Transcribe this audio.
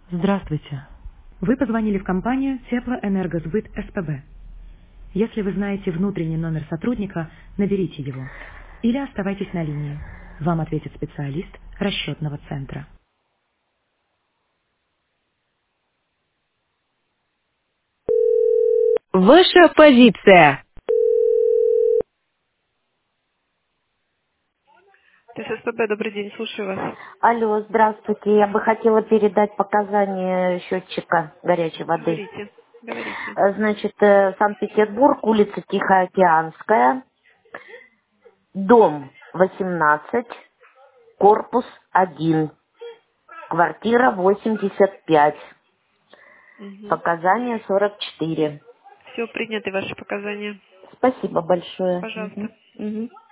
Здравствуйте. Вы позвонили в компанию Теплоэнергосбыт СПБ. Если вы знаете внутренний номер сотрудника, наберите его. Или оставайтесь на линии. Вам ответит специалист расчетного центра. Ваша позиция. ТССПБ, добрый день, слушаю вас. Алло, здравствуйте. Я бы хотела передать показания счетчика горячей воды. Говорите, говорите. Значит, Санкт-Петербург, улица Тихоокеанская, дом 18, корпус 1, квартира 85, Угу. показания 44. Все, приняты ваши показания. Спасибо большое. Пожалуйста. Мгм.